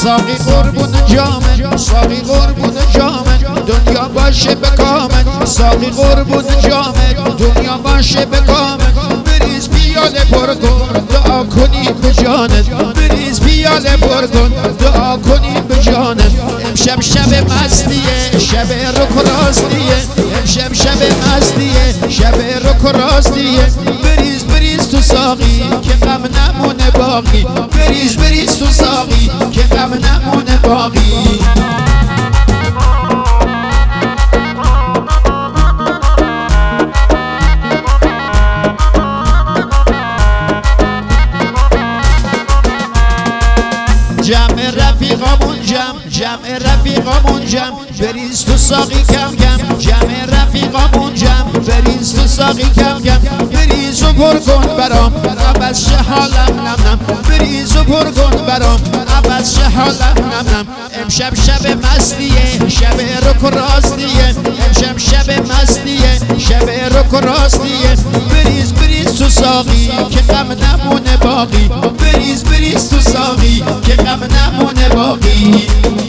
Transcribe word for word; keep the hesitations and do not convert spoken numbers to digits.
ساقی قربون جامه، ساقی قربون جامه، دنیا باشه به کامه. ساقی قربون جامه، دنیا باشه به کامه. بریز پیاله پر کن دعا کنیم به جانت، بریز پیاله پر کن دعا کنیم به جانت. امشب شب مستیه، شب رک راستیه، امشب شب مستیه، شب رک راستیه. بریز بریز تو ساقی که غم نمونه باقی، بریز بریز تو ساقی که غم نمونه باقی. جمع رفیقامون جمع، جمع رفیقامون جمع، بریز تو ساقی کم کم. جمع رفیقامون جمع، بریز تو ساقی کم کم. بریز و پر کن برام عوض شه حالم نم نم، بریز و پر کن برام عوض شه حالم نم نم. امشب شب مستیه، شب رک راستیه، امشب شب مستیه، شب رک راستیه. بریز بریز تو ساقی که غم نمونه باقی، بریز بریز تو ساقی که غم نمونه باقی.